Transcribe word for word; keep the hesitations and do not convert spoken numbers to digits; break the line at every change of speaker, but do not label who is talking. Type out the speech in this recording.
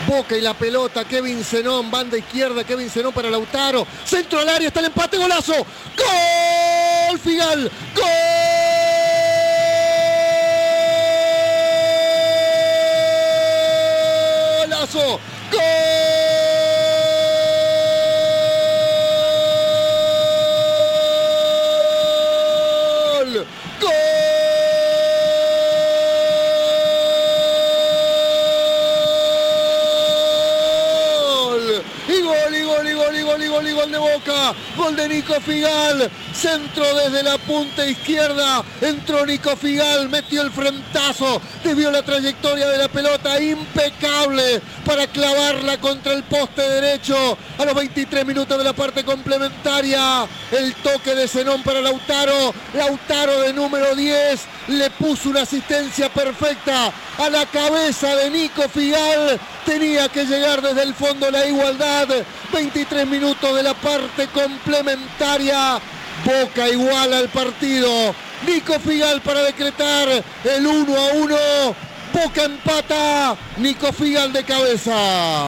Boca y la pelota, Kevin Zenón, banda izquierda, Kevin Zenón para Lautaro, centro al área, está el empate, golazo, gol Figal, golazo, gol, gol. Y gol, y gol, y gol, y gol, y gol, y gol de Boca. Gol de Nico Figal. Centro desde la punta izquierda. Entró Nico Figal, metió el frentazo. Desvió la trayectoria de la pelota. Impecable para clavarla contra el poste derecho. A los veintitrés minutos de la parte complementaria. El toque de Zenón para Lautaro. Lautaro de número diez. Le puso una asistencia perfecta a la cabeza de Nico Figal. Tenía que llegar desde el fondo la igualdad. veintitrés minutos de la parte complementaria. Boca iguala al partido. Nico Figal para decretar el uno a uno. Boca empata. Nico Figal de cabeza.